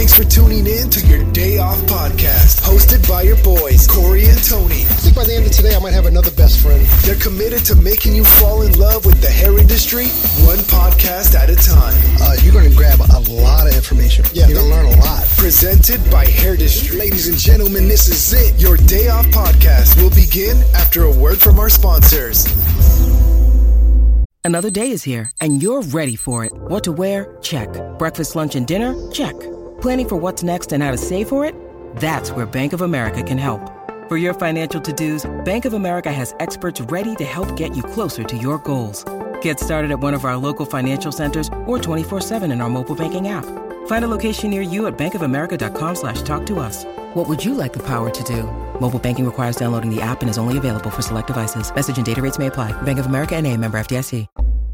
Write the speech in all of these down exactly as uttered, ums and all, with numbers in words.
Thanks for tuning in to your Day Off podcast, hosted by your boys, Corey and Tony. I think by the end of today, I might have another best friend. They're committed to making you fall in love with the hair industry, one podcast at a time. Uh, you're going to grab a lot of information. Yeah, you're going to learn a lot. Presented by Hairdustry. Ladies and gentlemen, this is it. Your Day Off podcast will begin after a word from our sponsors. Another day is here, and you're ready for it. What to wear? Check. Breakfast, lunch, and dinner? Check. Planning for what's next and how to save for it? That's where Bank of America can help. For your financial to-dos, Bank of America has experts ready to help get you closer to your goals. Get started at one of our local financial centers or twenty-four seven in our mobile banking app. Find a location near you at bankofamerica.com slash talk to us. What would you like the power to do? Mobile banking requires downloading the app and is only available for select devices. Message and data rates may apply. Bank of America N A, member F D I C.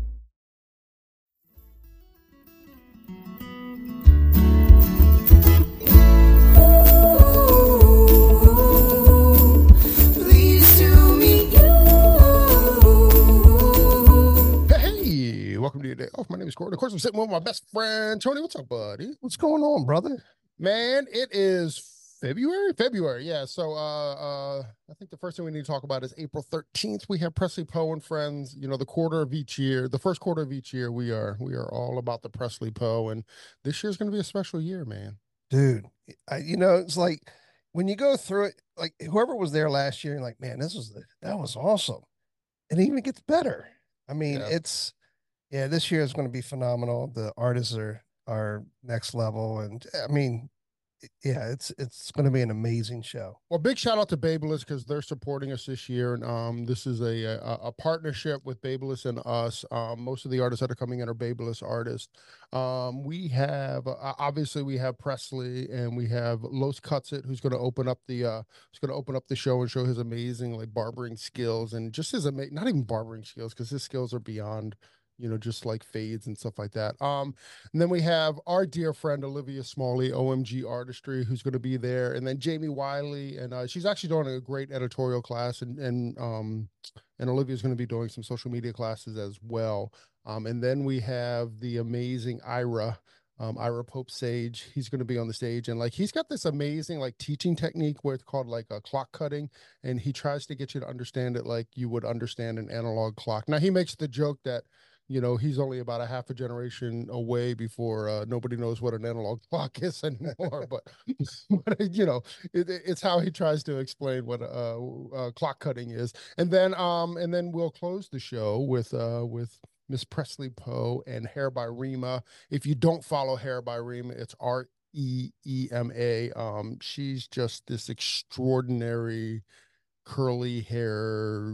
Welcome to your Day Off. My name is Corey. Of course, I'm sitting with my best friend, Tony. What's up, buddy? What's going on, brother? Man, it is February? February, yeah. So uh, uh, I think the first thing we need to talk about is April thirteenth. We have Presley Poe and Friends. You know, the quarter of each year, the first quarter of each year, we are we are all about the Presley Poe. And this year's going to be a special year, man. Dude, I, you know, it's like when you go through it, like whoever was there last year, you're like, man, this was, that was awesome. And it even gets better. I mean, yeah. it's, Yeah, this year is going to be phenomenal. The artists are are next level, and I mean, yeah, it's it's going to be an amazing show. Well, big shout out to Babyliss because they're supporting us this year, and um, this is a, a a partnership with Babyliss and us. Um, most of the artists that are coming in are Babyliss artists. Um, we have uh, obviously we have Presley, and we have Los Cutsit, who's going to open up the uh, who's going to open up the show and show his amazing like barbering skills and just his amazing not even barbering skills because his skills are beyond. You know, just like fades and stuff like that. Um, and then we have our dear friend, Olivia Smalley, O M G Artistry, who's going to be there. And then Jamie Wiley, and uh, she's actually doing a great editorial class. And, and, um, and Olivia's going to be doing some social media classes as well. Um, and then we have the amazing Ira, um, Ira Pope Sage. He's going to be on the stage. And like, he's got this amazing like teaching technique where it's called like a clock cutting. And he tries to get you to understand it like you would understand an analog clock. Now, he makes the joke that, you know, he's only about a half a generation away before uh, nobody knows what an analog clock is anymore. but, but, you know, it, it's how he tries to explain what uh, uh, clock cutting is. And then, um, and then we'll close the show with uh, with Miss Presley Poe and Hair by Rima. If you don't follow Hair by Rima, it's R E E M A. Um, she's just this extraordinary curly hair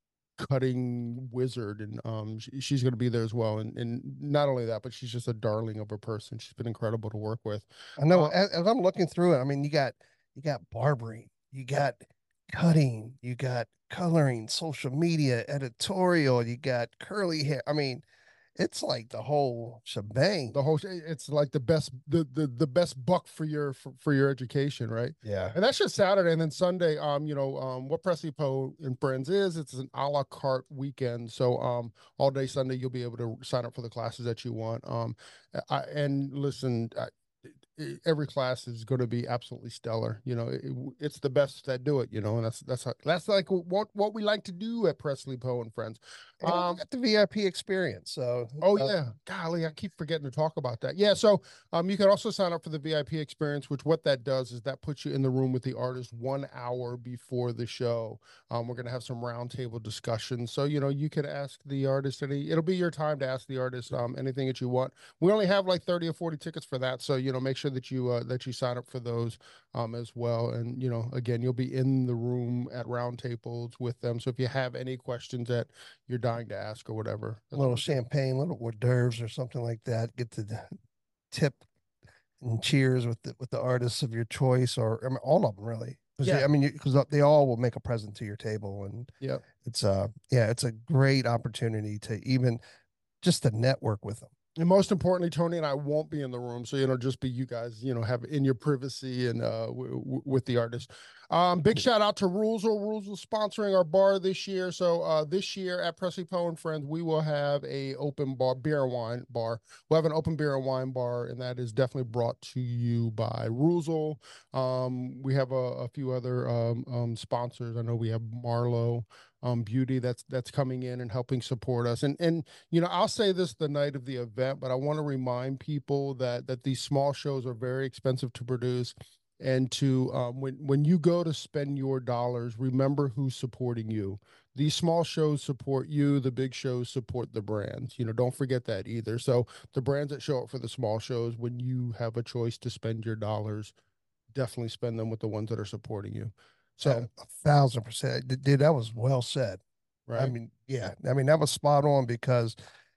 cutting wizard, and um she, she's going to be there as well, and and not only that, but she's just a darling of a person. She's been incredible to work with. I know. uh, as, as I'm looking through it, I mean, you got you got barbering, you got cutting, you got coloring, social media, editorial, you got curly hair. I mean, it's like the whole shebang. The whole it's like the best the the, the best buck for your for, for your education, right? Yeah. And that's just Saturday. And then Sunday, um, you know, um what Presley Poe and Friends is, it's an a la carte weekend. So um all day Sunday you'll be able to sign up for the classes that you want. Um I, and listen, I, every class is going to be absolutely stellar. You know, it, it's the best that do it, you know, and that's, that's, how, that's like what, what we like to do at Presley Poe and Friends. And um, got the V I P experience. So, oh uh, yeah, golly, I keep forgetting to talk about that. Yeah. So, um, you can also sign up for the V I P experience, which what that does is that puts you in the room with the artist one hour before the show. Um, we're going to have some roundtable discussions. So, you know, you can ask the artist any, it'll be your time to ask the artist, um, anything that you want. We only have like thirty or forty tickets for that. So, you know, make sure that you, uh, that you sign up for those, um, as well. And, you know, again, you'll be in the room at roundtables with them. So if you have any questions that you're dying to ask or whatever, a little champagne, little hors d'oeuvres or something like that, get the tip and cheers with the, with the artists of your choice, or I mean, all of them really. Yeah. They, I mean, because they all will make a present to your table, and yeah, it's uh, yeah, it's a great opportunity to even just to network with them. And most importantly, Tony and I won't be in the room, so you know, just be you guys, you know, have in your privacy and uh, w- w- with the artist. Um, big shout out to Rulesville. Rulesville sponsoring our bar this year. So uh, this year at Presley Poe and Friends, we will have a open bar, beer and wine bar. We'll have an open beer and wine bar, and that is definitely brought to you by Rulesville. Um, we have a, a few other um, um, sponsors. I know we have Marlowe um, Beauty that's that's coming in and helping support us. And and you know, I'll say this the night of the event, but I want to remind people that that these small shows are very expensive to produce. And to um, when when you go to spend your dollars, remember who's supporting you. These small shows support you. The big shows support the brands. You know, don't forget that either. So the brands that show up for the small shows, when you have a choice to spend your dollars, definitely spend them with the ones that are supporting you. So a thousand percent, dude. That was well said. right. I mean, yeah. I mean, that was spot on because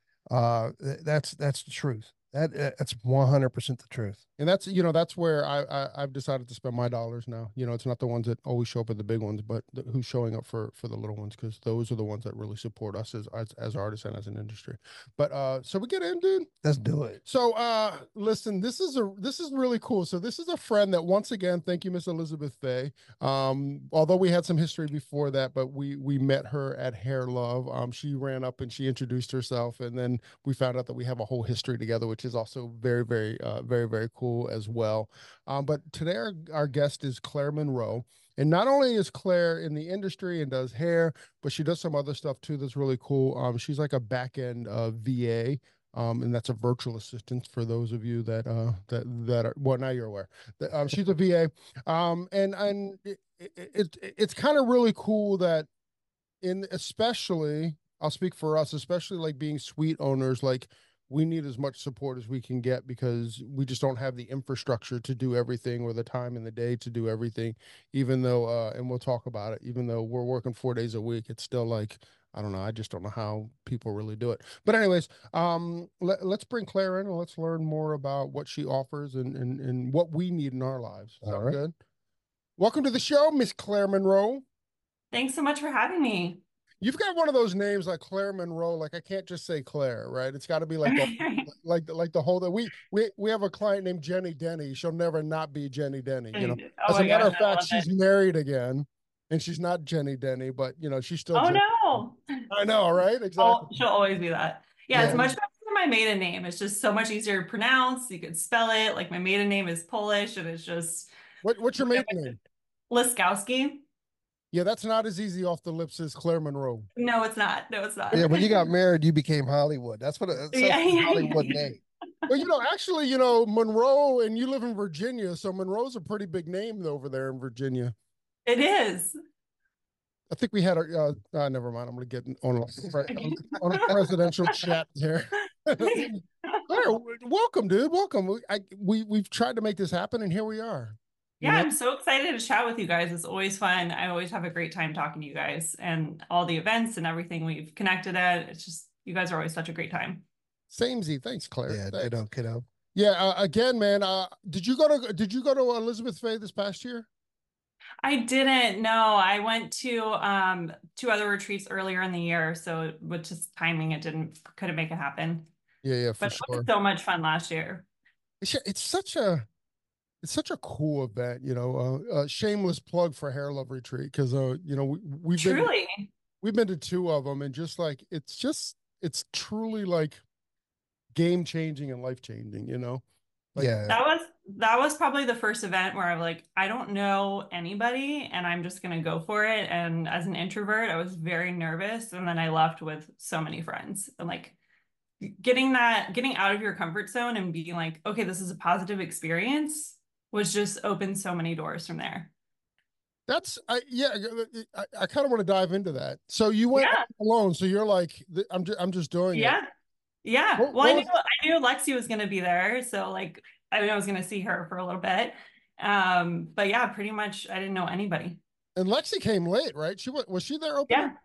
uh, that's that's the truth. That that's one hundred percent the truth. And that's, you know, that's where I, I I've decided to spend my dollars now. You know, it's not the ones that always show up at the big ones, but the, who's showing up for for the little ones, because those are the ones that really support us as, as as artists and as an industry. But uh, so we get in, dude. Let's do it. So uh, listen, this is a this is really cool. So this is a friend that, once again, thank you, Miss Elizabeth Faye. Um, although we had some history before that, but we we met her at Hair Love. Um, she ran up and she introduced herself, and then we found out that we have a whole history together, which is also very very uh, very very cool as well. Um, but today our, our guest is Claire Monroe. And not only is Claire in the industry and does hair, but she does some other stuff too that's really cool. Um, she's like a back end uh, V A, um, and that's a virtual assistant for those of you that uh, that that are, well, now you're aware. That, um, she's a V A, um, and and it, it, it it's kind of really cool that, in especially, I'll speak for us, especially like being suite owners, like, we need as much support as we can get, because we just don't have the infrastructure to do everything, or the time in the day to do everything. Even though, uh, and we'll talk about it, even though we're working four days a week, it's still like, I don't know. I just don't know how people really do it. But anyways, um, let, let's bring Claire in and let's learn more about what she offers and, and, and what we need in our lives. Sound right. Good? Welcome to the show, Miss Claire Monroe. Thanks so much for having me. You've got one of those names like Claire Monroe. Like, I can't just say Claire, right? It's got to be like the, like the, like the whole that we we we have a client named Jenny Denny. She'll never not be Jenny Denny. You know, oh as a matter gosh, of fact, she's it. married again, and she's not Jenny Denny, but you know, she's still. Oh Jenny. no! I know, right? Exactly. Oh, she'll always be that. Yeah, yeah, it's much better than my maiden name. It's just so much easier to pronounce. You could spell it. Like, my maiden name is Polish, and it's just. What What's your maiden name? Laskowski. Yeah, that's not as easy off the lips as Claire Monroe. No, it's not. No, it's not. Yeah, when you got married, you became Hollywood. That's what a yeah, yeah, Hollywood yeah. name. Well, you know, actually, you know, Monroe, and you live in Virginia, so Monroe's a pretty big name over there in Virginia. It is. I think we had a, uh, uh never mind. I'm going to get on a, on a presidential chat here. Claire, welcome, dude. Welcome. I, we, we've tried to make this happen, and here we are. Yeah, I'm so excited to chat with you guys. It's always fun. I always have a great time talking to you guys, and all the events and everything we've connected at. It's just, you guys are always such a great time. Samey. Thanks, Claire. Yeah, Thanks. kiddo, kiddo. Yeah, uh, again, man, uh, did you go to, did you go to Elizabeth Faye this past year? I didn't. No, I went to um, two other retreats earlier in the year. So with just timing, it didn't, couldn't make it happen. Yeah, yeah, for but sure. It was so much fun last year. It's, it's such a, It's such a cool event, you know. Uh, uh, shameless plug for Hair Love Retreat, because uh, you know, we, we've truly been we've been to two of them, and just like it's just it's truly like game changing and life changing, you know. Like, yeah, that was that was probably the first event where I'm like, I don't know anybody, and I'm just gonna go for it. And as an introvert, I was very nervous, and then I left with so many friends, and like getting that getting out of your comfort zone and being like, okay, this is a positive experience, was just opened so many doors from there. That's I yeah, I, I kind of want to dive into that. So you went yeah. alone. So you're like, I'm just I'm just doing yeah. it. Yeah. What, well, what I was... knew I knew Lexi was gonna be there. So like I knew I was gonna see her for a little bit. Um, but yeah, pretty much I didn't know anybody. And Lexi came late, right? She was was she there opening? Yeah.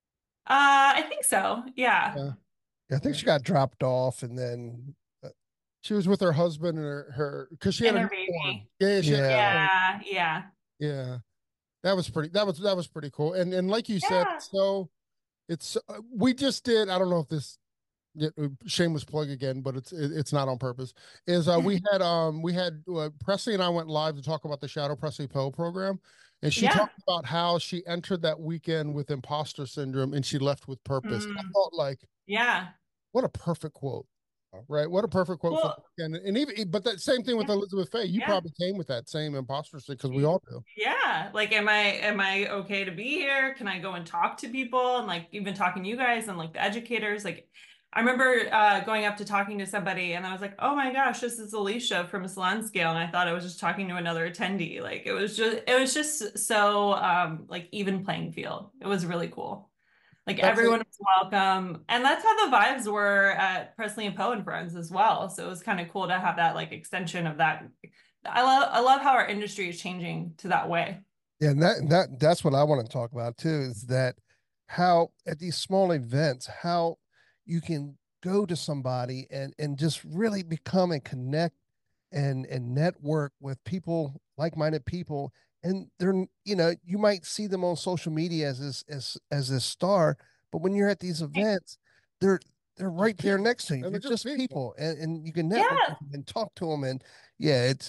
Uh I think so. Yeah. Yeah. yeah I think she got dropped off, and then she was with her husband and her, her cause she had and a her baby. Yeah, she yeah, had, yeah. Yeah. That was pretty, that was, that was pretty cool. And, and like you yeah. said, so it's, uh, we just did, I don't know if this Yeah, uh, shameless plug again, but it's it, it's not on purpose. Is uh we had um we had uh, Presley and I went live to talk about the Shadow Presley Poe program, and she Yeah. talked about how she entered that weekend with imposter syndrome and she left with purpose. I Mm, thought like, yeah. what a perfect quote, right? What a perfect quote for the Well, weekend. And even but that same thing with yeah. Elizabeth Faye. You Yeah. probably came with that same imposter syndrome because we all do. Yeah. Like, am I am I okay to be here? Can I go and talk to people and like even talking to you guys and like the educators? Like, I remember uh, going up to talking to somebody and I was like, oh my gosh, this is Alicia from Salon Scale. And I thought I was just talking to another attendee. Like it was just it was just so um like even playing field. It was really cool. Like That's it. everyone was welcome. And that's how the vibes were at Presley and Poe and Friends as well. So it was kind of cool to have that like extension of that. I love I love how our industry is changing to that way. Yeah, and that that that's what I want to talk about too, is that how at these small events, how you can go to somebody and and just really become and connect and and network with people, like-minded people, and they're, you know, you might see them on social media as this as as a star, but when you're at these events, they're they're Just right there people. next to you. And They're they're just just people. people, and and you can network Yeah, with them and talk to them, and yeah, it's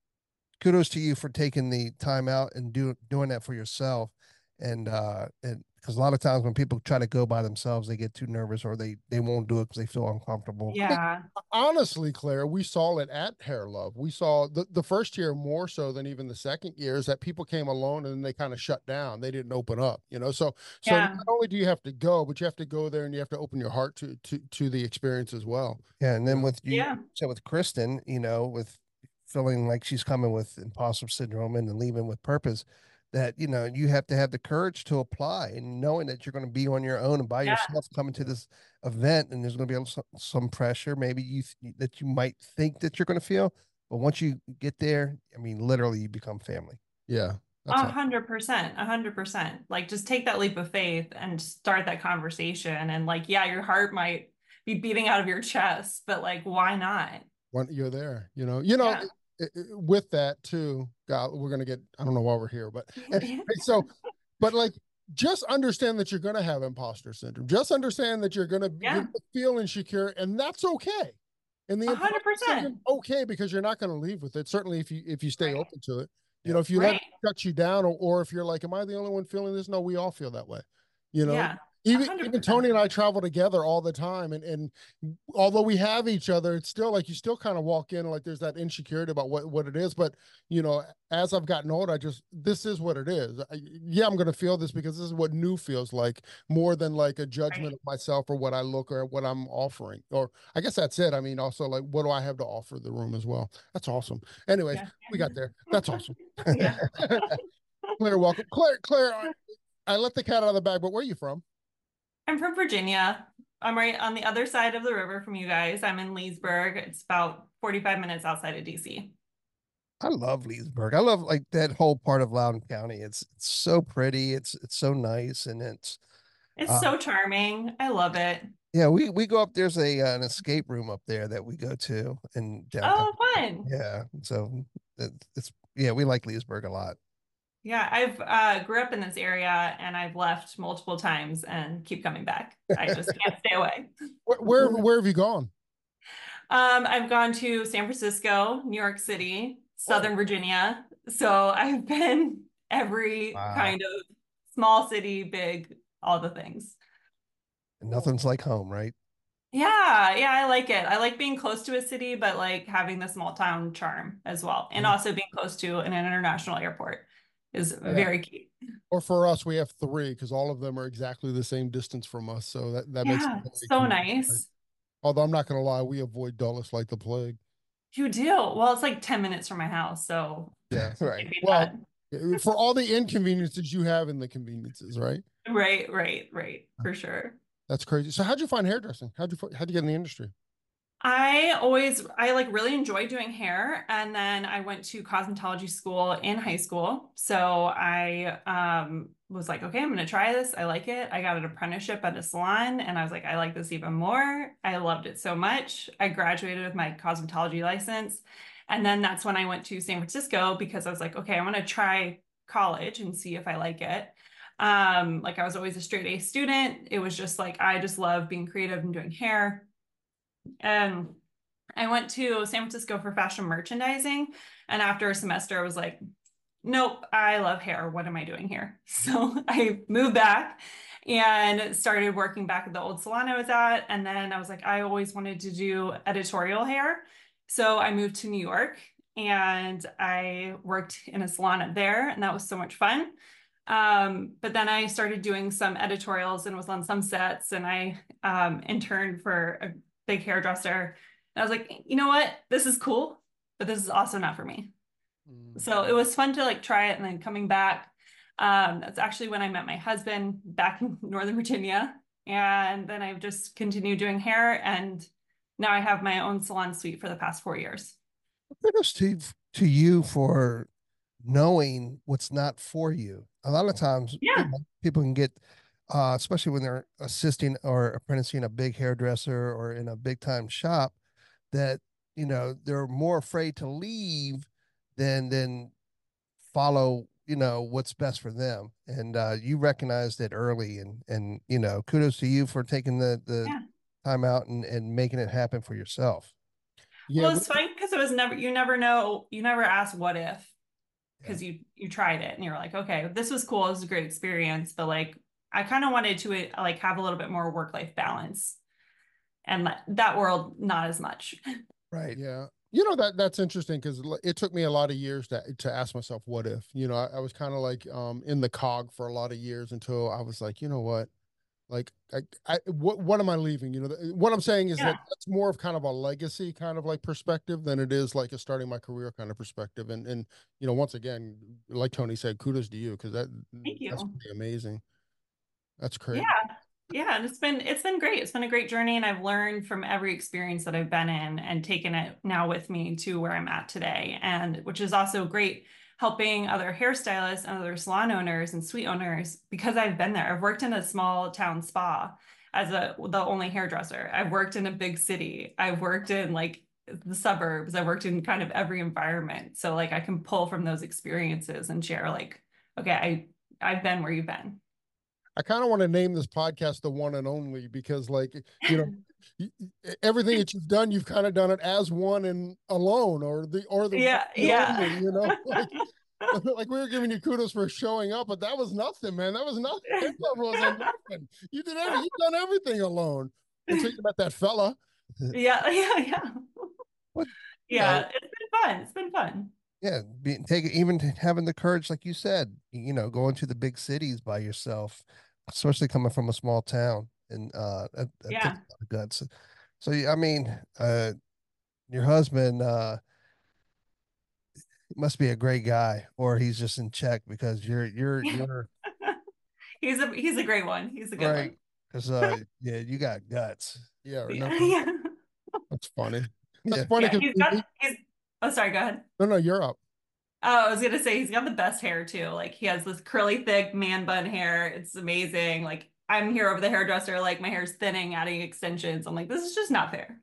kudos to you for taking the time out and do, doing that for yourself. And uh and because a lot of times when people try to go by themselves, they get too nervous or they they won't do it because they feel uncomfortable. yeah. Honestly, Claire, we saw it at Hair Love. We saw the, the first year more so than even the second year is that people came alone and then they kind of shut down. They didn't open up, you know. So so not Yeah. only do you have to go, but you have to go there and you have to open your heart to to to the experience as well. Yeah, and You then know? with you Yeah. said with Kristen, you know, with feeling like she's coming with imposter syndrome and then leaving with purpose, that you know you have to have the courage to apply, and knowing that you're going to be on your own and by Yeah. yourself coming to this event, and there's going to be some, some pressure, maybe you that you might think that you're going to feel, but once you get there, I mean, literally, you become family. Yeah, that's A all. hundred percent. A hundred percent. Like just take that leap of faith and start that conversation. And like, yeah, your heart might be beating out of your chest, but like, why not? When you're there, you know, you know, Yeah. it, it, with that too, God, we're gonna get. I don't know why we're here, but anyway, so, but like, just understand that you're gonna have imposter syndrome. Just understand that you're gonna you're Yeah. gonna feel insecure, and that's okay. And the A imposter hundred percent. syndrome, okay, because you're not gonna leave with it. Certainly, if you if you stay Right. open to it, you Yeah. know, if you let it Right. shut you down, or or if you're like, am I the only one feeling this? No, we all feel that way. You know, Yeah. A even hundred even Tony percent. and I travel together all the time, and and although we have each other, it's still like you still kind of walk in like there's that insecurity about what what it is. But you know, as I've gotten older, I just this is what it is. I, yeah, I'm gonna feel this because this is what new feels like more than like a judgment Right. of myself or what I look or what I'm offering. Or I guess that's it. I mean, also like what do I have to offer the room as well? That's awesome. Anyways, Yeah. we got there. That's awesome. Yeah. Claire, welcome. Claire, Claire, I, I let the cat out of the bag, but where are you from? I'm from Virginia. I'm right on the other side of the river from you guys. I'm in Leesburg. It's about forty-five minutes outside of D C. I love Leesburg. I love like that whole part of Loudoun County. It's it's so pretty. It's it's so nice, and it's It's uh, so charming. I love it. yeah. We we go up. There's a uh, an escape room up there that we go to in downtown. Oh, fun. Yeah, so it, it's yeah. We like Leesburg a lot. Yeah, I've uh, grew up in this area and I've left multiple times and keep coming back. I just can't stay away. Where, where where have you gone? Um, I've gone to San Francisco, New York City, Whoa. Southern Virginia. So I've been every Wow, kind of small city, big, all the things. and nothing's like home, right? Yeah, yeah, I like it. I like being close to a city, but like having the small town charm as well. And also being close to an international airport is Yeah. very key. Or for us, we have three because all of them are exactly the same distance from us. So that, that makes it Yeah, very so convenient, right? nice. Although I'm not going to lie, we avoid Dulles like the plague. You do. Well, it's like ten minutes from my house, so Yeah. can't Right. beat Well, that. for all the inconveniences you have in the conveniences, right? Right, right, right, for sure. That's crazy. So how'd you find hairdressing? How'd you how'd you get in the industry? I always, I like really enjoy doing hair. And then I went to cosmetology school in high school. So I um, was like, okay, I'm going to try this. I like it. I got an apprenticeship at a salon and I was like, I like this even more. I loved it so much. I graduated with my cosmetology license. And then that's when I went to San Francisco because I was like, okay, I want to try college and see if I like it. Um, like I was always a straight A student. It was just like, I just love being creative and doing hair. And I went to San Francisco for fashion merchandising. And after a semester, I was like, nope, I love hair. What am I doing here? So I moved back and started working back at the old salon I was at. And then I was like, I always wanted to do editorial hair. So I moved to New York and I worked in a salon up there, and that was so much fun. Um, but then I started doing some editorials and was on some sets, and I um, interned for a big hairdresser. And I was like, you know what? This is cool, but this is also not for me. Mm-hmm. So it was fun to like try it. And then coming back, um, that's actually when I met my husband back in Northern Virginia. And then I've just continued doing hair, and now I have my own salon suite for the past four years. Kudos to, to you for knowing what's not for you. A lot of times, yeah. you know, people can get, uh, especially when they're assisting or apprenticing a big hairdresser or in a big time shop, that, you know, they're more afraid to leave than, than follow, you know, what's best for them. And, uh, you recognized it early, and, and, you know, kudos to you for taking the, the yeah. time out and, and making it happen for yourself. Yeah, well, it's funny because it was never, you never know, you never ask what if, because yeah. you, you tried it and you're like, okay, this was cool. This was a great experience. But like, I kind of wanted to like have a little bit more work-life balance, and that world, not as much. Right. Yeah. You know, that that's interesting, because it took me a lot of years to, to ask myself, what if, you know, I, I was kind of like um, in the cog for a lot of years until I was like, you know what? Like, I, I, what, what am I leaving? You know, what I'm saying is yeah. that that's more of kind of a legacy kind of like perspective than it is like a starting my career kind of perspective. And, and, you know, once again, like Tony said, kudos to you, because that, Thank you. that's pretty amazing. That's crazy. Yeah. Yeah. And it's been, it's been great. It's been a great journey. And I've learned from every experience that I've been in and taken it now with me to where I'm at today. And which is also great, helping other hairstylists and other salon owners and suite owners, because I've been there. I've worked in a small town spa as a the only hairdresser. I've worked in a big city. I've worked in like the suburbs. I've worked in kind of every environment. So like I can pull from those experiences and share like, okay, I I've been where you've been. I kind of want to name this podcast The One and Only, because like, you know, everything that you've done, you've kind of done it as one and alone, or the, or the, yeah, the yeah. only, you know, like, like we were giving you kudos for showing up, but that was nothing, man. That was nothing. That wasn't nothing. You did everything. You've done everything alone until you met that fella. Yeah, yeah, yeah. What, yeah, know, it's been fun. It's been fun. Yeah, be, take even having the courage, like you said, you know, going to the big cities by yourself, especially coming from a small town, and uh, that, that yeah, takes a lot of guts. So, I mean, uh, your husband uh, must be a great guy, or he's just in check, because you're you're you're. he's a he's a great one. He's a good right. one. Because uh, yeah, you got guts. Yeah, yeah, no, yeah. That's funny. That's yeah. funny. Yeah, he's got, he's, oh, sorry. Go ahead. No, no, you're up. Oh, I was gonna say he's got the best hair too. Like he has this curly, thick man bun hair. It's amazing. Like I'm here over the hairdresser, like my hair's thinning, adding extensions. I'm like, this is just not fair.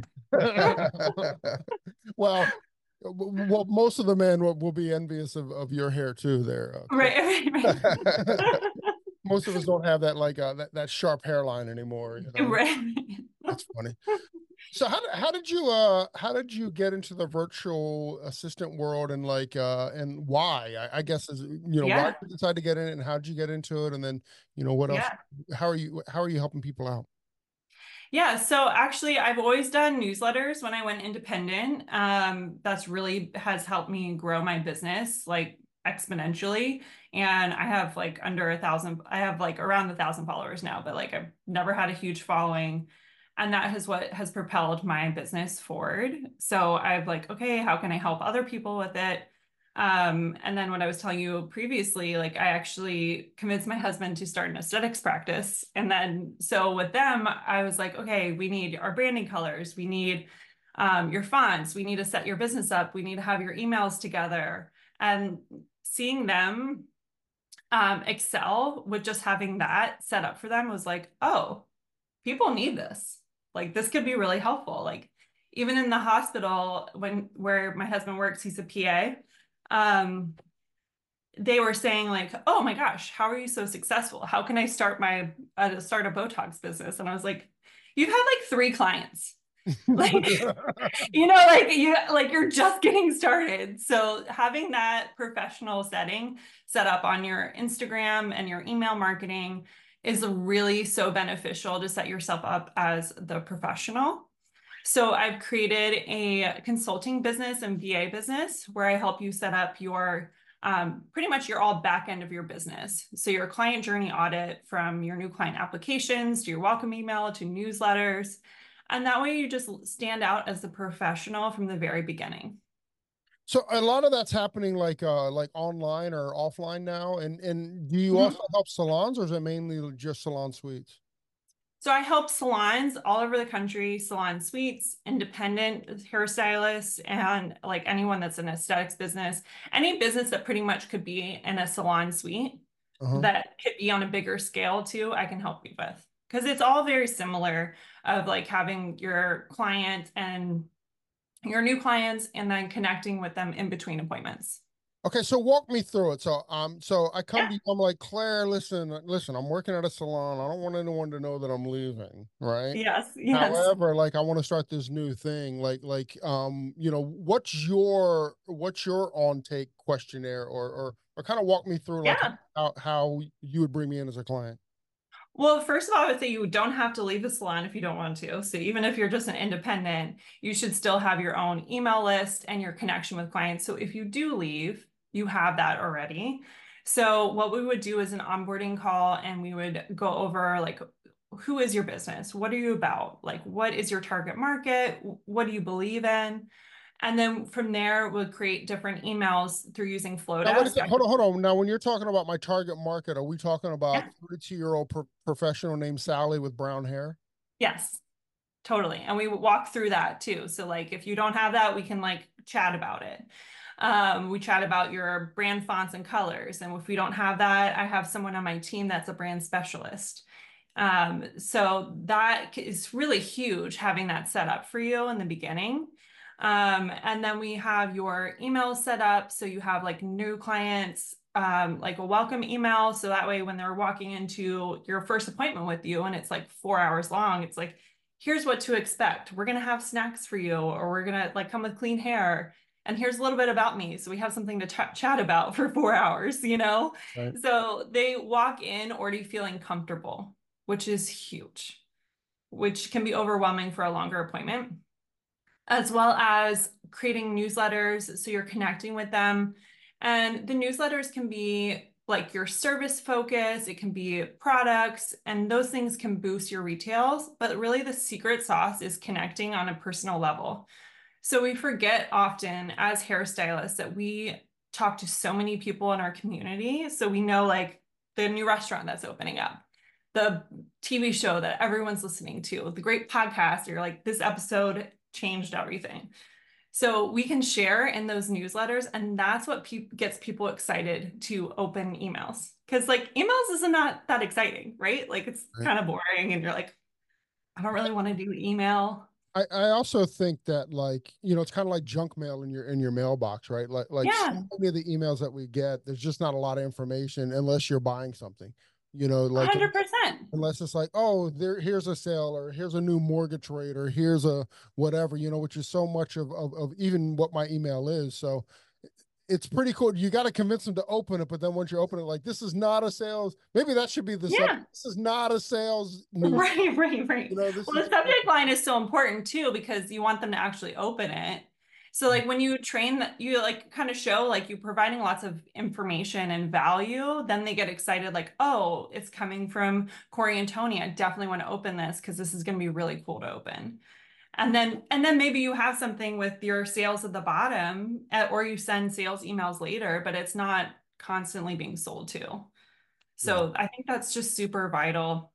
well, well, most of the men will, will be envious of, of your hair too. There, uh, right, right, right. Most of us don't have that like uh, that that sharp hairline anymore. You know? Right. That's funny. So how how did you uh how did you get into the virtual assistant world, and like uh and why I, I guess is you know yeah. why did you decide to get in it, and how did you get into it, and then you know what else yeah. how are you how are you helping people out? Yeah, so actually I've always done newsletters when I went independent. Um, that's really has helped me grow my business like exponentially. And I have like under a thousand, I have like around a thousand followers now, but like I've never had a huge following. And that is what has propelled my business forward. So I've like, okay, how can I help other people with it? Um, and then what I was telling you previously, like I actually convinced my husband to start an aesthetics practice. And then, so with them, I was like, okay, we need our branding colors. We need um, your fonts. We need to set your business up. We need to have your emails together. And seeing them um, excel with just having that set up for them was like, oh, people need this. Like this could be really helpful. Like even in the hospital when where my husband works, he's a P A. Um, they were saying like, oh my gosh, how are you so successful? How can I start my uh, start a Botox business? And I was like, you've had like three clients. Like, you know, like you like you're just getting started. So having that professional setting set up on your Instagram and your email marketing is really so beneficial to set yourself up as the professional. So I've created a consulting business and V A business where I help you set up your um, pretty much your all back end of your business. So your client journey audit, from your new client applications to your welcome email to newsletters. And that way you just stand out as the professional from the very beginning. So a lot of that's happening like uh like online or offline now. And and do you Mm-hmm. also help salons, or is it mainly just salon suites? So I help salons all over the country, salon suites, independent hairstylists, and like anyone that's an aesthetics business, any business that pretty much could be in a salon suite Uh-huh. that could be on a bigger scale too, I can help you with. Because it's all very similar of like having your client and your new clients and then connecting with them in between appointments. Okay, so walk me through it. So um, so I come Yeah. to you, I'm like, Claire, listen, listen, I'm working at a salon. I don't want anyone to know that I'm leaving, right? Yes, yes. However, like I want to start this new thing. Like, like um, you know, what's your what's your on take questionnaire, or or or kind of walk me through like Yeah. how how you would bring me in as a client. Well, first of all, I would say you don't have to leave the salon if you don't want to. So even if you're just an independent, you should still have your own email list and your connection with clients. So if you do leave, you have that already. So what we would do is an onboarding call, and we would go over like, who is your business? What are you about? Like, what is your target market? What do you believe in? And then from there, we'll create different emails through using Now, what is Flowdesk. it? Hold on, hold on. Now, when you're talking about my target market, are we talking about Yeah. thirty-two year old pro professional named Sally with brown hair? Yes. Totally. And we walk through that too. So like if you don't have that, we can like chat about it. Um, we chat about your brand fonts and colors. And if we don't have that, I have someone on my team that's a brand specialist. Um, so that is really huge, having that set up for you in the beginning. Um, and then we have your email set up. So you have like new clients, um, like a welcome email. So that way when they're walking into your first appointment with you and it's like four hours long, it's like, here's what to expect. We're going to have snacks for you, or we're going to like come with clean hair. And here's a little bit about me. So we have something to ch- chat about for four hours, you know? Right. So they walk in already feeling comfortable, which is huge, which can be overwhelming for a longer appointment, as well as creating newsletters. So you're connecting with them. And the newsletters can be like your service focus, it can be products, and those things can boost your retails. But really the secret sauce is connecting on a personal level. So we forget often as hairstylists that we talk to so many people in our community. So we know like the new restaurant that's opening up, the T V show that everyone's listening to, the great podcast, you're like, this episode changed everything. So we can share in those newsletters, and that's what pe- gets people excited to open emails. Because like emails is not that exciting, right? Like it's Right. kind of boring, and you're like, I don't really want to do email. I, I also think that like, you know, it's kind of like junk mail in your in your mailbox, right? Like like so Yeah, many of the emails that we get, there's just not a lot of information unless you're buying something. You know, like one hundred percent. unless it's like, oh, there here's a sale, or here's a new mortgage rate, or here's a whatever, you know, which is so much of of, of even what my email is. So it's pretty cool. You got to convince them to open it, but then once you open it, like, this is not a sales. Maybe that should be the Yeah. subject. This is not a sales news. Right, right, right. You know, this Well, is the subject line is so important too, because you want them to actually open it. So like when you train that, you like kind of show like you providing lots of information and value, then they get excited like, oh, it's coming from Corey and Tony. I definitely want to open this because this is going to be really cool to open. And then, and then maybe you have something with your sales at the bottom, uh, or you send sales emails later, but it's not constantly being sold to. So I think that's just super vital.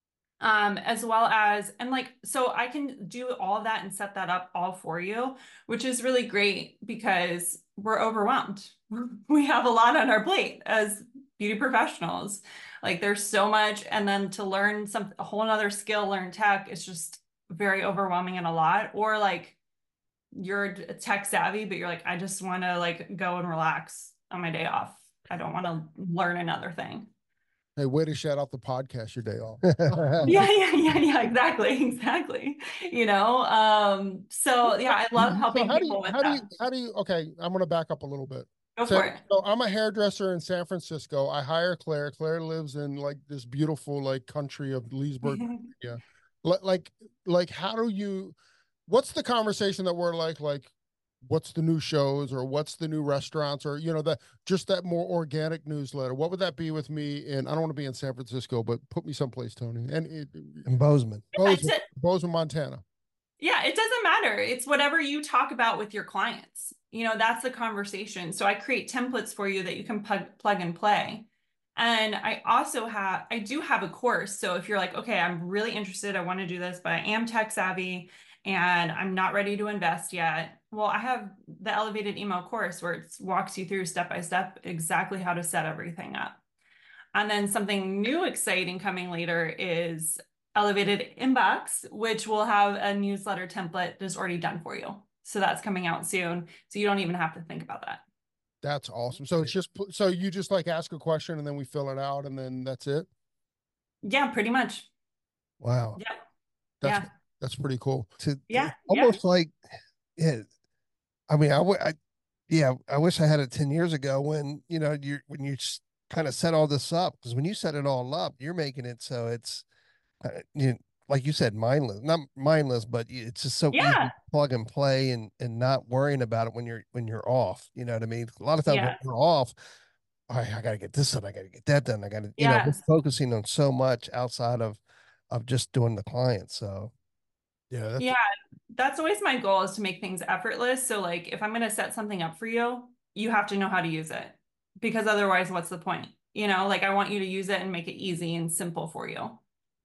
Um, as well as, and like, so I can do all of that and set that up all for you, which is really great because we're overwhelmed. We have a lot on our plate as beauty professionals. Like there's so much, and then to learn some a whole other skill, learn tech, is just very overwhelming and a lot. Or like you're tech savvy, but you're like, I just want to like go and relax on my day off. I don't want to learn another thing. Hey, way to shout out the podcast your day off. Yeah, yeah, yeah, yeah, exactly, exactly. You know, um, so yeah, I love So helping how do you, people with how do you, that. how do you, okay, I'm going to back up a little bit. Go So, for it. so I'm a hairdresser in San Francisco. I hire Claire. Claire lives in like this beautiful like country of Leesburg. Yeah. Like, like, how do you, what's the conversation that we're like, like, what's the new shows or what's the new restaurants or, you know, that just that more organic newsletter? What would that be with me? And I don't want to be in San Francisco, but put me someplace, Tony. And it, in Bozeman. Bozeman, Bozeman, Montana. Yeah, it doesn't matter. It's whatever you talk about with your clients. You know, that's the conversation. So I create templates for you that you can plug, plug and play. And I also have, I do have a course. So if you're like, okay, I'm really interested, I want to do this, but I am tech savvy and I'm not ready to invest yet. Well, I have the elevated email course where it walks you through step by step exactly how to set everything up. And then something new exciting coming later is Elevated Inbox, which will have a newsletter template that's already done for you. So that's coming out soon. So you don't even have to think about that. That's awesome. So it's just, so you just like ask a question and then we fill it out and then that's it? Yeah, pretty much. Wow. Yeah. That's, yeah. That's pretty cool. To, yeah. Almost yeah. like, yeah. I mean, I, I, yeah, I wish I had it ten years ago when, you know, you when you kind of set all this up, because when you set it all up, you're making it so it's, uh, you know, like you said, mindless, not mindless, but it's just so yeah. easy to plug and play and and not worrying about it when you're when you're off. You know what I mean? A lot of times yeah. when you're off, all right, I got to get this done, I got to get that done, I got to, you yes. know, we're focusing on so much outside of of just doing the client. So yeah, that's, yeah, that's always my goal, is to make things effortless. So like, if I'm going to set something up for you, you have to know how to use it, because otherwise, what's the point? You know, like I want you to use it and make it easy and simple for you.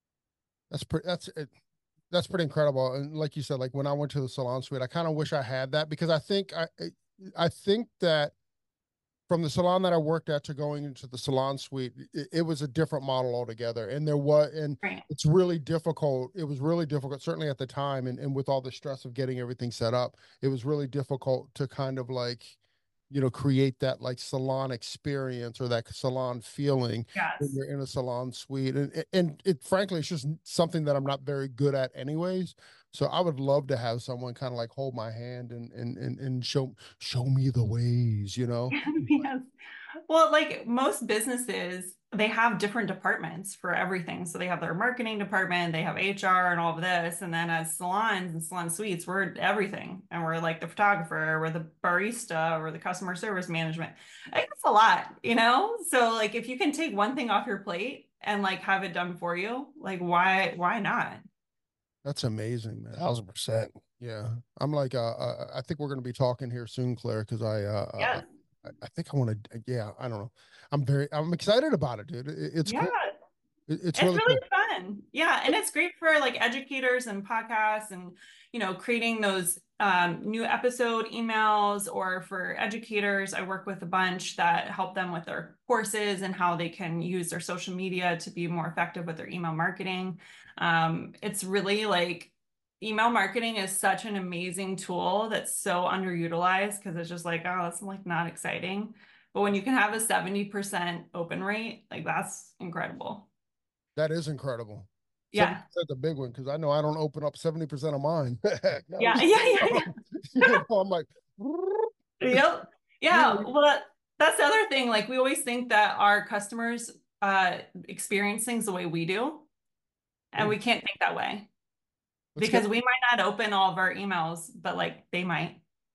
That's pretty, that's it. That's pretty incredible. And like you said, like when I went to the Salon Suite, I kind of wish I had that, because I think, I, I think that from the salon that I worked at to going into the Salon Suite, it, it was a different model altogether. And there was, and right. it's really difficult. It was really difficult, certainly at the time. And, and with all the stress of getting everything set up, it was really difficult to kind of like, you know, create that like salon experience or that salon feeling yes. when you're in a salon suite. And, and it, frankly, it's just something that I'm not very good at anyways. So I would love to have someone kind of like hold my hand and, and, and, and show, show me the ways, you know? Yes. Well, like most businesses, they have different departments for everything. So they have their marketing department, they have H R and all of this. And then as salons and salon suites, we're everything. And we're like the photographer, we're the barista, we're the customer service management. I think it's a lot, you know? So like, if you can take one thing off your plate and like have it done for you, like why, why not? That's amazing, man. Thousand percent. Yeah. I'm like, uh, uh I think we're going to be talking here soon, Claire, because I, uh, yes. I, I think I want to, yeah, I don't know. I'm very, I'm excited about it, dude. It, it's yeah. cool. It, it's, it's really, really cool. fun. Yeah. And it's great for like educators and podcasts and, you know, creating those um, new episode emails, or for educators. I work with a bunch that help them with their courses and how they can use their social media to be more effective with their email marketing. Um, it's really like, email marketing is such an amazing tool that's so underutilized, because it's just like, oh, it's like not exciting. But when you can have a seventy percent open rate, like that's incredible. That is incredible. Yeah. That's a big one, because I know I don't open up seventy percent of mine. no, yeah, yeah, yeah, yeah. You know, I'm like, yep. Yeah. Well, that's the other thing. Like we always think that our customers uh, experience things the way we do. And we can't think that way. Let's because get... we might not open all of our emails, but like they might.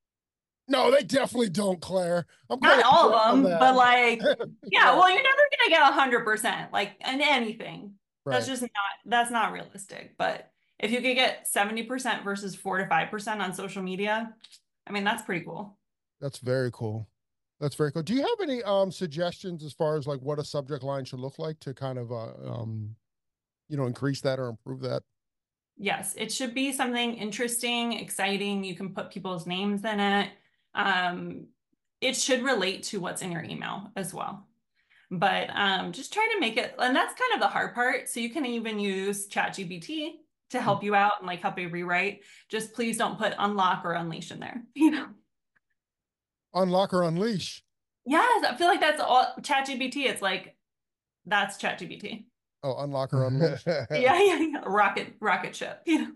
No, they definitely don't, Claire. I'm not all of them, but like, yeah, well, you're never going to get a hundred percent like in anything. Right. That's just not, that's not realistic. But if you could get seventy percent versus four to five percent on social media, I mean, that's pretty cool. That's very cool. That's very cool. Do you have any um, suggestions as far as like what a subject line should look like to kind of, uh, um, you know, increase that or improve that? Yes, it should be something interesting, exciting. You can put people's names in it. Um, it should relate to what's in your email as well. But um, just try to make it, and that's kind of the hard part. So you can even use ChatGPT to help you out and like help you rewrite. Just please don't put unlock or unleash in there, you know? Unlock or unleash. Yes, I feel like that's all ChatGPT. It's like, That's ChatGPT. Oh, unlocker unleash. yeah, yeah, yeah. Rocket, rocket ship. Yeah.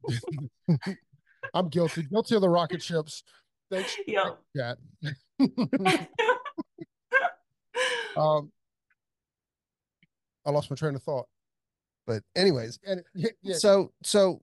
I'm guilty. Guilty of the rocket ships. Thanks, Yep. chat. um, I lost my train of thought. But anyways, and yeah, yeah. so so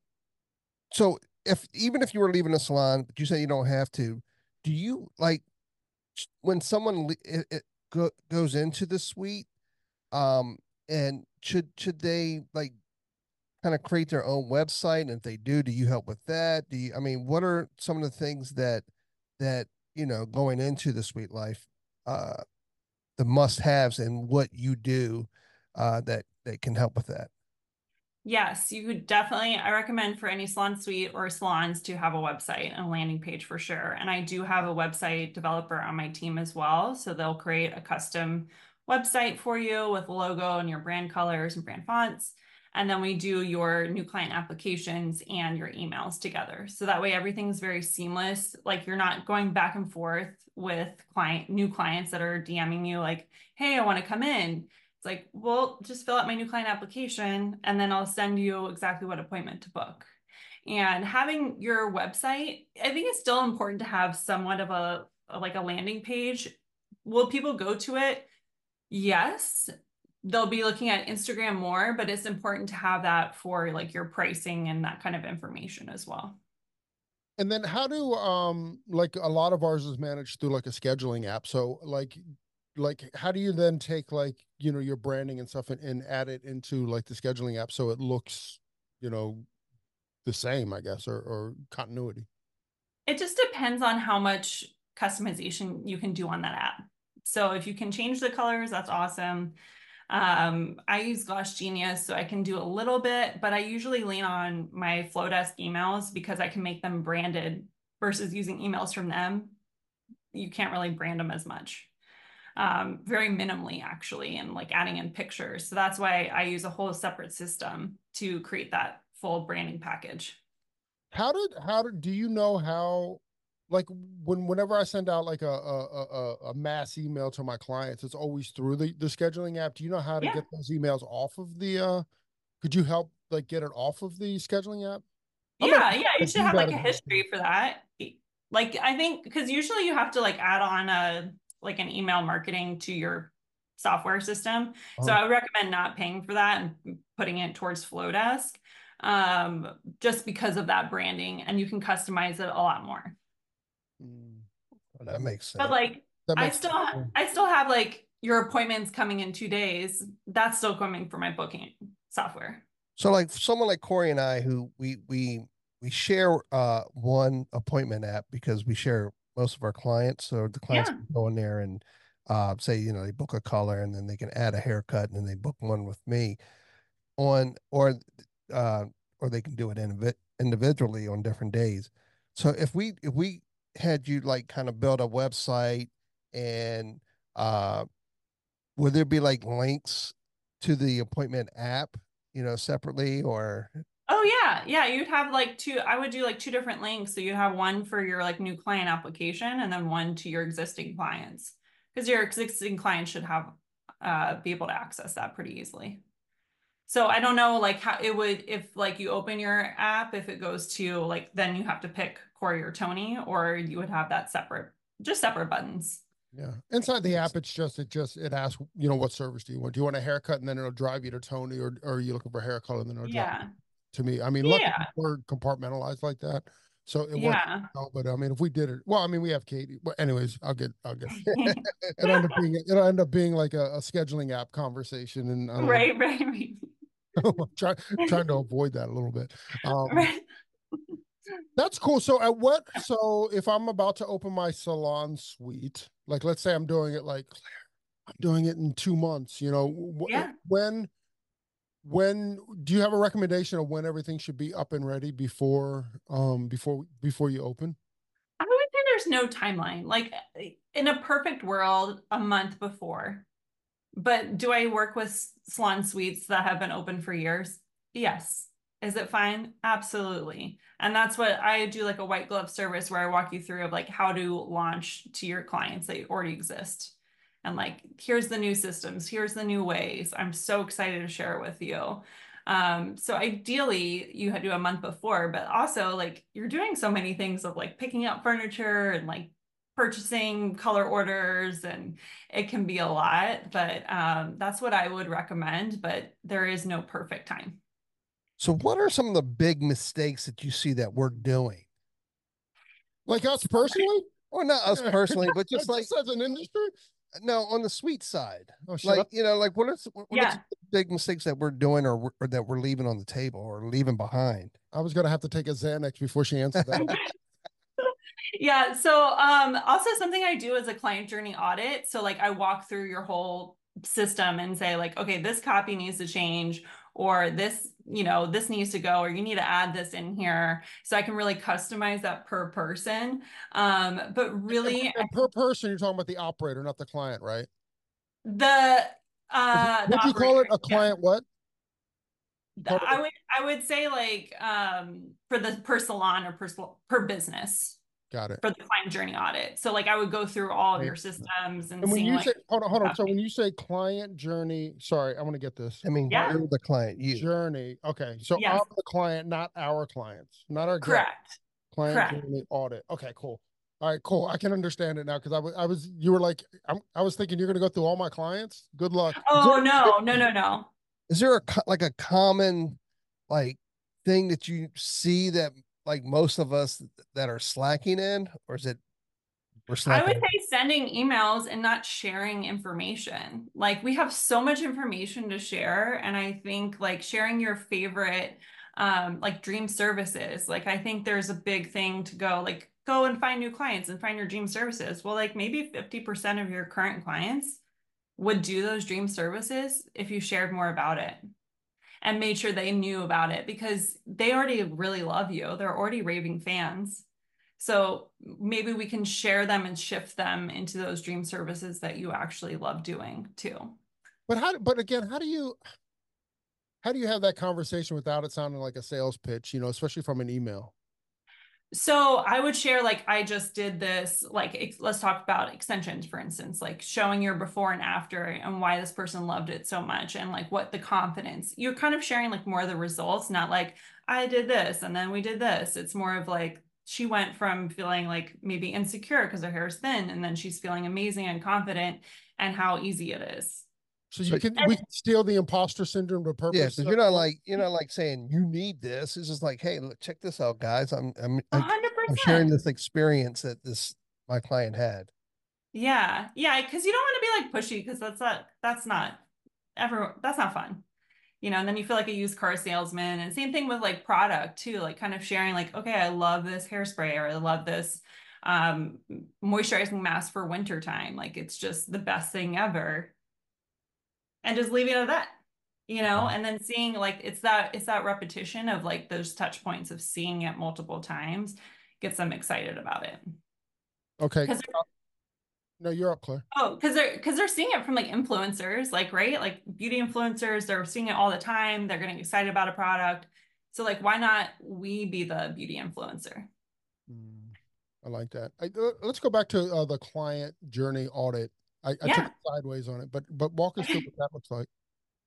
so if even if you were leaving a salon, but you say you don't have to, do you like when someone it, it go, goes into the suite, um, and should should they like kind of create their own website? And if they do, do you help with that? Do you, I mean, what are some of the things that that you know going into the suite life, uh, the must haves and what you do, uh, that that can help with that? Yes, you could definitely, I recommend for any salon suite or salons to have a website and a landing page for sure. And I do have a website developer on my team as well. So they'll create a custom website for you with a logo and your brand colors and brand fonts. And then we do your new client applications and your emails together. So that way everything's very seamless. Like you're not going back and forth with client new clients that are DMing you like, hey, I want to come in. It's like, well, just fill out my new client application and then I'll send you exactly what appointment to book. And having your website, I think it's still important to have somewhat of a, like a landing page. Will people go to it? Yes. They'll be looking at Instagram more, but it's important to have that for like your pricing and that kind of information as well. And then how do, um, like a lot of ours is managed through like a scheduling app. So like, like how do you then take like, you know, your branding and stuff and, and add it into like the scheduling app so it looks, you know, the same, I guess, or, or continuity? It just depends on how much customization you can do on that app. So if you can change the colors, that's awesome. Um, I use Gloss Genius, so I can do a little bit, but I usually lean on my Flowdesk emails because I can make them branded versus using emails from them. You can't really brand them as much. Um, very minimally actually, and like adding in pictures. So that's why I use a whole separate system to create that full branding package. How did, how did, do you know how, like when, whenever I send out like a, a, a, a mass email to my clients, it's always through the, the scheduling app. Do you know how to Yeah. get those emails off of the, uh, could you help like get it off of the scheduling app? Yeah, yeah, you should have like a history for that. Like I think because usually you have to like add on a like an email marketing to your software system. So I would recommend not paying for that and putting it towards Flowdesk, um, just because of that branding, and you can customize it a lot more. Mm, well, that makes sense. But like That I makes still sense. I still have like your appointments coming in two days. That's still coming from my booking software. So like someone like Corey and I, who we we we share uh one appointment app because we share most of our clients. So the clients Yeah. can go in there and uh say, you know, they book a color and then they can add a haircut and then they book one with me on or uh or they can do it indiv- individually on different days. So if we if we had you like kind of build a website and uh would there be like links to the appointment app, you know, separately or? Oh yeah, yeah. You'd have like two. I would do like two different links. So you have one for your like new client application, and then one to your existing clients, because your existing clients should have uh, be able to access that pretty easily. So I don't know like how it would if like you open your app, if it goes to like then you have to pick Corey or Tony, or you would have that separate, just separate buttons. Yeah. Inside the app, it's just, it just, it asks, you know, what service do you want? Do you want a haircut? And then it'll drive you to Tony, or, or are you looking for a hair color? And then it'll drive Yeah. you to me. I mean, luckily Yeah. we're compartmentalized like that. So it works. Yeah. Out, but I mean, if we did it, well, I mean, we have Katie, but anyways, I'll get, I'll get, it'll end up being, it'll end up being like a, a scheduling app conversation. And I Right, right, right. try, trying to avoid that a little bit. Um, Right. That's cool. So at what, so if I'm about to open my salon suite, like let's say I'm doing it like I'm doing it in two months, you know, wh- Yeah. when, when do you have a recommendation of when everything should be up and ready before, um, before, before you open? I would say there's no timeline. Like in a perfect world, a month before. But do I work with salon suites that have been open for years? Yes. Is it fine? Absolutely. And that's what I do, like a white glove service where I walk you through of like how to launch to your clients that already exist. and like, here's the new systems, here's the new ways. I'm so excited to share it with you. Um, so ideally you had to do a month before, but also like you're doing so many things of like picking up furniture and like purchasing color orders, and it can be a lot, but um, that's what I would recommend, but there is no perfect time. So what are some of the big mistakes that you see that we're doing? Like us personally? Or not us personally, but just like just as an industry? No, on the sweet side. Oh, like, up. you know, like what are, what yeah. are the big mistakes that we're doing or, or that we're leaving on the table or leaving behind? I was going to have to take a Xanax before she answered that. Yeah. So um, also something I do is a client journey audit. So like I walk through your whole system and say like, okay, this copy needs to change, or this, you know, this needs to go, or you need to add this in here. So I can really customize that per person. Um, but really, and, and per person, you're talking about the operator, not the client, right? The uh, would the you call it a client? Yeah. What? I would I would say like um, for the per salon or per per business. Got it. For the client journey audit. So like I would go through all of your systems and, and when you like, say hold on, hold on. So when you say client journey, sorry, I want to get this. I mean, yeah. you're the client, you journey. Okay. So yes. I'm the client, not our clients, not our correct. Guest. Client correct. journey audit. Okay, cool. All right, cool. I can understand it now because I was, I was, you were like, I'm, I was thinking you're going to go through all my clients. Good luck. Oh there, no, no, no, no. Is there a like a common like thing that you see that like most of us that are slacking in, or is it we're slacking? I would say sending emails and not sharing information. Like we have so much information to share, and I think like sharing your favorite um like dream services. Like I think there's a big thing to go like go and find new clients and find your dream services. Well, like maybe fifty percent of your current clients would do those dream services if you shared more about it and made sure they knew about it, because they already really love you. They're already raving fans. So maybe we can share them and shift them into those dream services that you actually love doing too. But how, but again, how do you, how do you have that conversation without it sounding like a sales pitch, you know, especially from an email? So I would share, like, I just did this, like, let's talk about extensions, for instance, like showing your before and after and why this person loved it so much and like what the confidence, you're kind of sharing like more of the results, not like I did this and then we did this. It's more of like, she went from feeling like maybe insecure because her hair is thin, and then she's feeling amazing and confident, and how easy it is. So you can we can steal the imposter syndrome to purpose. Yeah, because you're not like you're not like saying you need this. It's just like, hey, look, check this out, guys. I'm I'm I'm, I'm sharing this experience that this my client had. Yeah, yeah, because you don't want to be like pushy, because that's not that's not ever that's not fun. You know, and then you feel like a used car salesman. And same thing with like product too, like kind of sharing like, okay, I love this hairspray, or I love this um, moisturizing mask for winter time. Like it's just the best thing ever. And just leaving it at that, you know, and then seeing like, it's that, it's that repetition of like those touch points of seeing it multiple times gets them excited about it. Okay. No, you're up, Claire. Oh, because they're because they're seeing it from like influencers, like, right? Like beauty influencers, they're seeing it all the time. They're getting excited about a product. So like, why not we be the beauty influencer? Mm, I like that. I, uh, let's go back to uh, the client journey audit. I, I yeah. took sideways on it, but but walk us through what that looks like.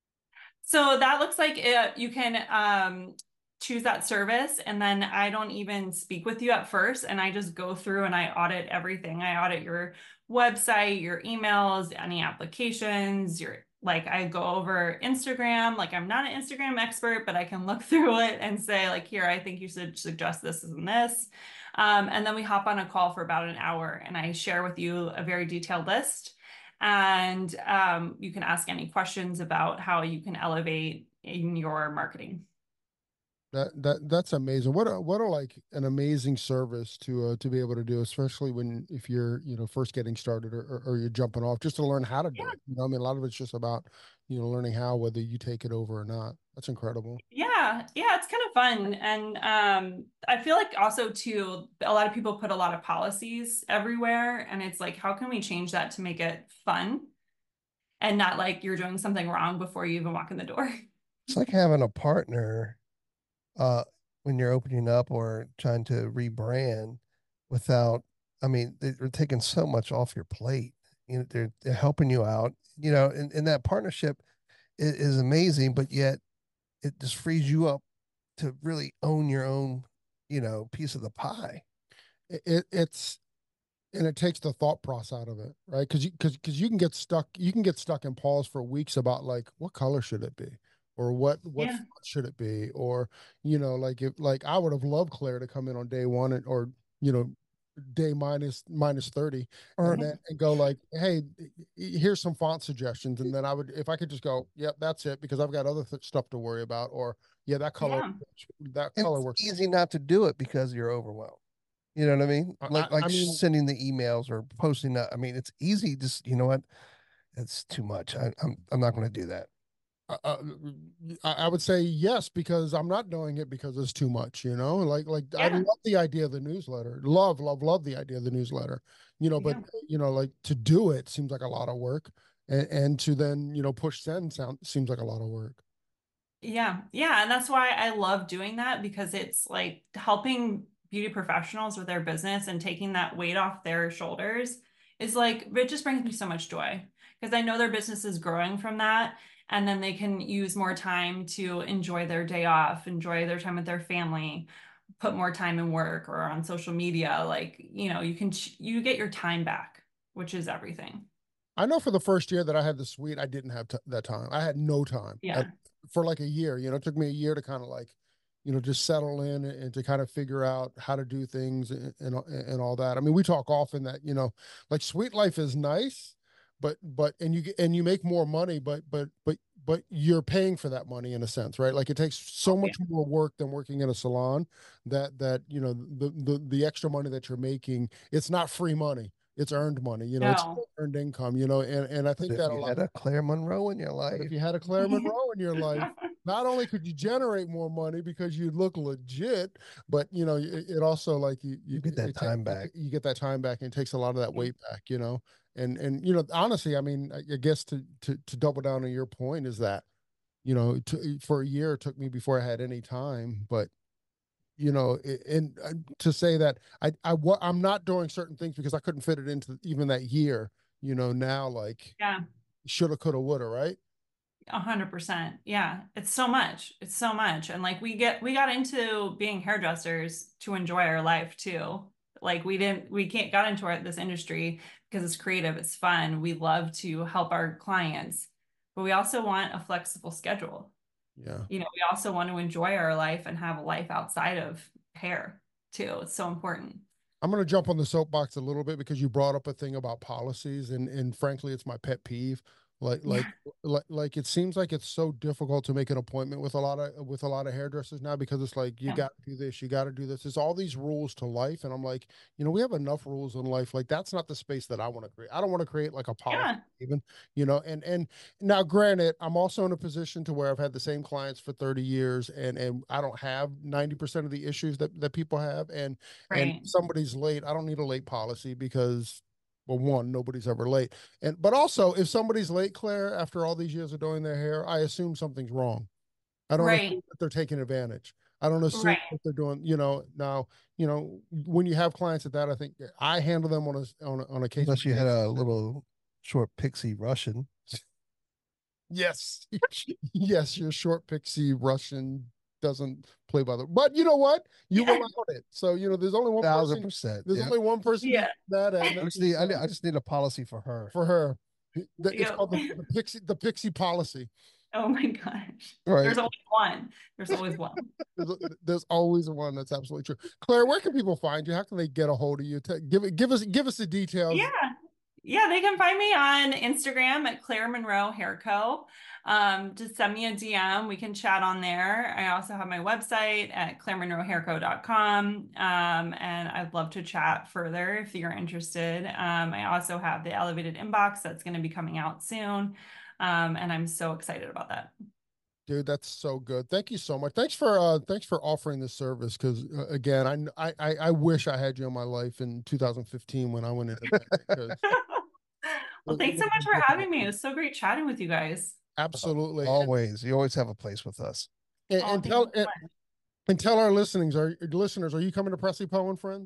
So that looks like it, you can um, choose that service, and then I don't even speak with you at first, and I just go through and I audit everything. I audit your website, your emails, any applications, your like I go over Instagram. Like I'm not an Instagram expert, but I can look through it and say like, here, I think you should suggest this and this. Um, and then we hop on a call for about an hour, and I share with you a very detailed list. And um, you can ask any questions about how you can elevate in your marketing. That that that's amazing. What a what a like an amazing service to uh, to be able to do, especially when if you're you know first getting started or, or, or you're jumping off, just to learn how to do yeah. it. You know, I mean, a lot of it's just about you know learning how, whether you take it over or not. That's incredible. Yeah, yeah, it's kind of fun, and um, I feel like also too, a lot of people put a lot of policies everywhere, and it's like, how can we change that to make it fun, and not like you're doing something wrong before you even walk in the door. It's like having a partner. Uh, when you're opening up or trying to rebrand without, I mean, they're taking so much off your plate, you know, they're, they're helping you out, you know, and, and that partnership is, is amazing, but yet it just frees you up to really own your own, you know, piece of the pie. It, it it's, and it takes the thought process out of it, right? Because you because because you can get stuck, you can get stuck in pause for weeks about like what color should it be, or what what Yeah. font should it be, or you know, like if like I would have loved Claire to come in on day one and, or you know, day minus minus thirty, Or and then and go like, hey, here's some font suggestions, and then I would, if I could just go, yep, that's it, because I've got other th- stuff to worry about, or yeah, that color, Yeah. that and color it's works. easy not to do it because you're overwhelmed. You know what I mean? I, Like like I mean, sending the emails or posting that. I mean, it's easy. Just you know what? It's too much. I, I'm I'm not going to do that. uh, I, I would say yes, because I'm not doing it because it's too much, you know, like, like I Yeah. love the idea of the newsletter, love, love, love the idea of the newsletter, you know, but Yeah. you know, like to do it seems like a lot of work, and, and to then, you know, push send sound seems like a lot of work. Yeah. Yeah. And that's why I love doing that, because it's like helping beauty professionals with their business and taking that weight off their shoulders is like, it just brings me so much joy, because I know their business is growing from that. And then they can use more time to enjoy their day off, enjoy their time with their family, put more time in work or on social media. Like, you know, you can, you get your time back, which is everything. I know for the first year that I had the suite, I didn't have t- that time. I had no time. Yeah. I, for like a year, you know, it took me a year to kind of like, you know, just settle in and, and to kind of figure out how to do things, and, and and all that. I mean, we talk often that, you know, like suite life is nice, but but and you get and you make more money, but but but but you're paying for that money in a sense, right? Like it takes so Yeah. much more work than working in a salon, that that you know, the the the extra money that you're making, it's not free money. It's earned money, you know, it's No. earned income, you know, and, and I But think if that a you lot, had a Claire Monroe in your but if life, you had a Claire Monroe in your life, not only could you generate more money because you look legit, but you know, it, it also like you, you, you get that it, time it, back. you get that time back, and it takes a lot of that weight back, you know, and, and, you know, honestly, I mean, I guess to, to, to double down on your point is that, you know, to, for a year, it took me before I had any time, but you know, and, and to say that I, I, I'm not doing certain things because I couldn't fit it into even that year, you know, now like Yeah. shoulda, coulda, woulda, right? A hundred percent. Yeah. It's so much. It's so much. And like we get, we got into being hairdressers to enjoy our life too. Like we didn't, we can't got into our, this industry because it's creative, it's fun. We love to help our clients, but we also want a flexible schedule. Yeah. You know, we also want to enjoy our life and have a life outside of hair too. It's so important. I'm going to jump on the soapbox a little bit because you brought up a thing about policies, and and frankly, it's my pet peeve. Like like Yeah. like like it seems like it's so difficult to make an appointment with a lot of with a lot of hairdressers now, because it's like you Yeah. got to do this, you got to do this. There's all these rules to life, and I'm like, you know, we have enough rules in life. Like that's not the space that I want to create. I don't want to create like a policy Yeah. even, you know. And and now, granted, I'm also in a position to where I've had the same clients for thirty years, and and I don't have ninety percent of the issues that that people have, and and Right. somebody's late, I don't need a late policy because, well, one, nobody's ever late. And but also, if somebody's late, Claire, after all these years of doing their hair, I assume something's wrong. I don't Right. assume that they're taking advantage. I don't assume Right. that they're doing, you know, now, you know, when you have clients at that, I think I handle them on a on a, on a case. Unless you had a little short pixie Russian. Yes. Yes, your short pixie Russian doesn't play by the, but you know what? You Yeah. allowed it. So, you know, there's only one Thousand person, percent. there's Yeah. only one person Yeah. that I and just that's need I, need- yourself. I just need a policy for her. For her. The- It's Yep. called the, the pixie the pixie policy. Oh my gosh. Right. There's always one. There's always one. There's, there's always one. That's absolutely true. Claire, where can people find you? How can they get a hold of you? Te- give it give us give us the details. Yeah. Yeah, they can find me on Instagram at Claire Monroe Hair Co. Um, just send me a D M. We can chat on there. I also have my website at claire monroe hair co dot com. Um, and I'd love to chat further if you're interested. Um, I also have the elevated inbox that's going to be coming out soon. Um, and I'm so excited about that. Dude, that's so good. Thank you so much. Thanks for uh thanks for offering this service, because uh, again, I, I I wish I had you in my life in two thousand fifteen when I went into that, because Well, thanks so much for having me. It was so great chatting with you guys. absolutely. And, Always. You always have a place with us. and, Oh, and thank tell you so and, much. and tell our listenings, are listeners, are you coming to Presley Poe and Friends?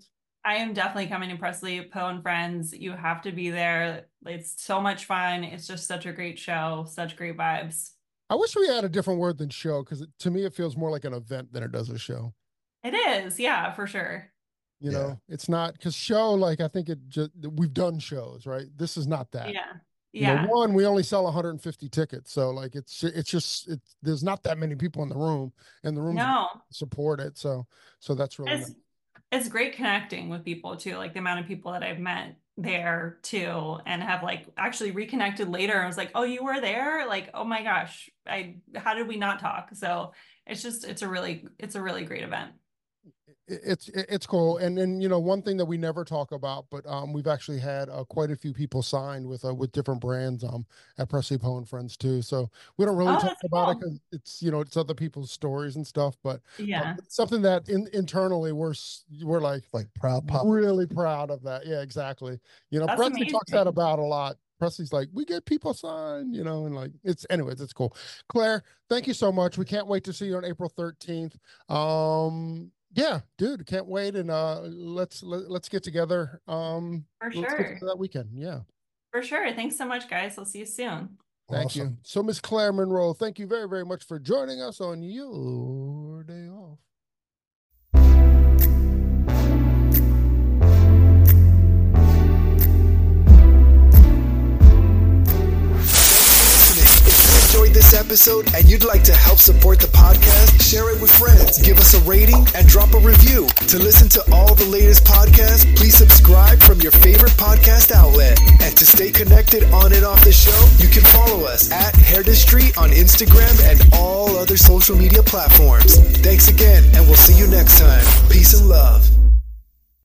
I am definitely coming to Presley, Poe and Friends. You have to be there. It's so much fun. It's just such a great show, such great vibes. I wish we had a different word than show, because to me it feels more like an event than it does a show. It is, yeah, for sure. You yeah. know, it's not, because show, like, I think it just, we've done shows, right? This is not that. Yeah. Yeah. You know, one, we only sell one hundred fifty tickets. So like, it's, it's just, it's, there's not that many people in the room, and the room no. support it. So, so that's really it's, nice. It's great connecting with people too. Like the amount of people that I've met there too, and have like actually reconnected later. I was like, oh, you were there? Like, oh my gosh, I, how did we not talk? So it's just, it's a really, it's a really great event. It's it's cool. And then, you know, one thing that we never talk about, but um we've actually had uh, quite a few people signed with uh, with different brands um at Presley Poe and Friends too. So we don't really oh, talk about cool. it, because it's, you know, it's other people's stories and stuff, but yeah, uh, it's something that in, internally we're we're like like proud pop. really proud of that. Yeah, exactly. You know, That's Presley amazing. talks that about a lot. Presley's like, we get people signed, you know, and like, it's, anyways, it's cool. Claire, thank you so much. We can't wait to see you on April thirteenth. Um, yeah, dude, can't wait. And uh, let's, let, let's get together. Um, For let's sure. get together that weekend. Yeah. For sure. Thanks so much, guys. I'll see you soon. Thank Awesome. you. So Miss Claire Monroe, thank you very, very much for joining us on your day off. Enjoyed this episode and you'd like to help support the podcast, share it with friends, give us a rating, and drop a review. To listen to all the latest podcasts, please subscribe from your favorite podcast outlet. And to stay connected on and off the show, you can follow us at Hairdustry on Instagram and all other social media platforms. Thanks again, and we'll see you next time. Peace and love.